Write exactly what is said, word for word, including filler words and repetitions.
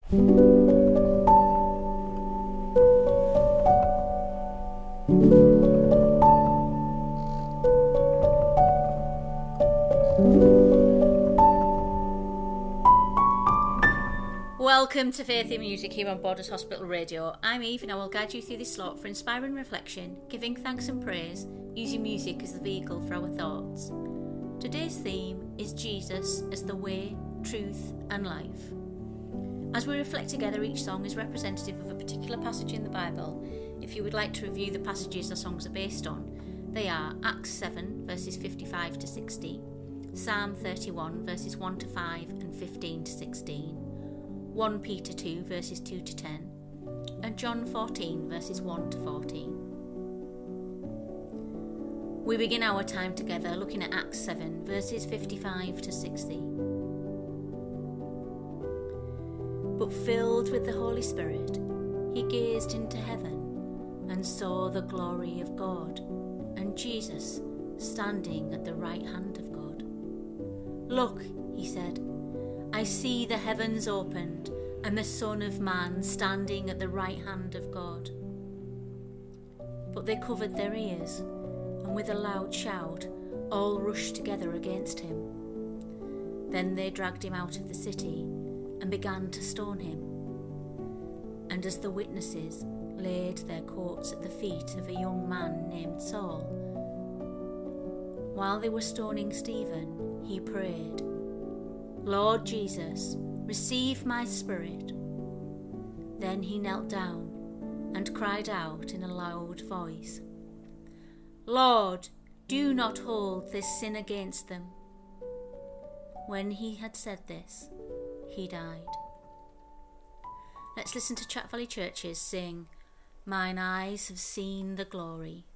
Welcome to Faith in Music here on Borders Hospital Radio. I'm Eve and I will guide you through this slot for inspiring reflection, giving thanks and praise, using music as the vehicle for our thoughts. Today's theme is Jesus as the way, truth and life. As we reflect together, each song is representative of a particular passage in the Bible. If you would like to review the passages the songs are based on, they are Acts seven verses fifty-five to sixty, Psalm thirty-one verses one to five and fifteen to sixteen, First Peter two verses two to ten, and John fourteen verses one to fourteen. We begin our time together looking at Acts seven verses fifty-five to sixty. But filled with the Holy Spirit, he gazed into heaven and saw the glory of God and Jesus standing at the right hand of God. "Look," he said, "I see the heavens opened and the Son of Man standing at the right hand of God." But they covered their ears, and with a loud shout, all rushed together against him. Then they dragged him out of the city and began to stone him. And as the witnesses laid their coats at the feet of a young man named Saul, while they were stoning Stephen, he prayed, "Lord Jesus, receive my spirit." Then he knelt down and cried out in a loud voice, "Lord, do not hold this sin against them." When he had said this, he died. Let's listen to Chat Valley Churches sing, "Mine eyes have seen the glory."